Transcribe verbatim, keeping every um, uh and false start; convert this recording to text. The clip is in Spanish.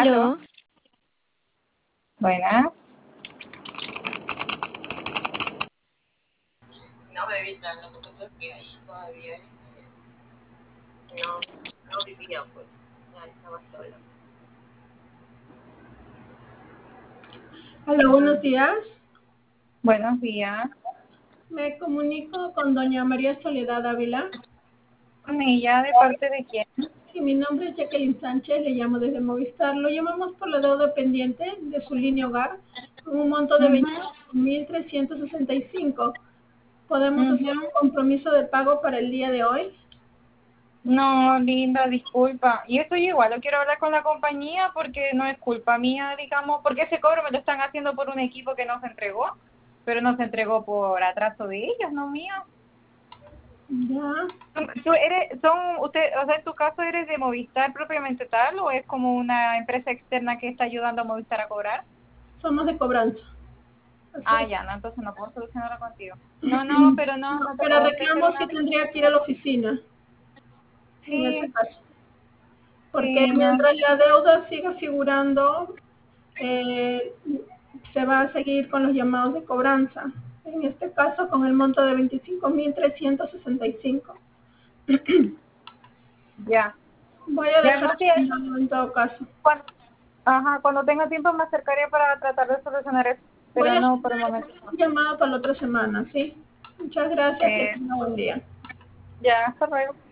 Aló. Aló. Buenas. No, bebita, lo que pasa es que ahí todavía este, no, no vivía, pues, ya estaba sola. Hola, buenos días. Buenos días. Me comunico con doña María Soledad Ávila. ¿Con ella de parte de quién? Sí, mi nombre es Jacqueline Sánchez, le llamo desde Movistar. Lo llamamos por la deuda pendiente de su línea hogar, con un monto de Ujú, veinticinco mil trescientos sesenta y cinco. ¿Podemos hacer ujú. un compromiso de pago para el día de hoy? No, linda, disculpa. Y esto yo igual lo quiero hablar con la compañía porque no es culpa mía, digamos, porque ese cobro me lo están haciendo por un equipo que no se entregó, pero no se entregó por atraso de ellos, no mío. Ya. ¿Tú eres, son, usted, o sea, en tu caso eres de Movistar propiamente tal o es como una empresa externa que está ayudando a Movistar a cobrar? Somos de cobranza. Así Ah, es. ya, no, entonces no puedo solucionarlo contigo. No, no, pero no, No, no te para puedo ofrecer reclamos una sí tendría que ir a la oficina, en ese Sí, caso. Porque sí, no. mientras la deuda siga figurando, eh, se va a seguir con los llamados de cobranza. En este caso, con el monto de veinticinco mil trescientos sesenta y cinco. Ya. Voy a Ya, dejar no, sí, es- agendado en todo caso. cuando, ajá, cuando tenga tiempo me acercaré para tratar de solucionar eso, Voy pero a no, por hacer el momento no. un llamado para la otra semana, ¿sí? Muchas gracias, que Eh, tenga buen día. ya, hasta luego.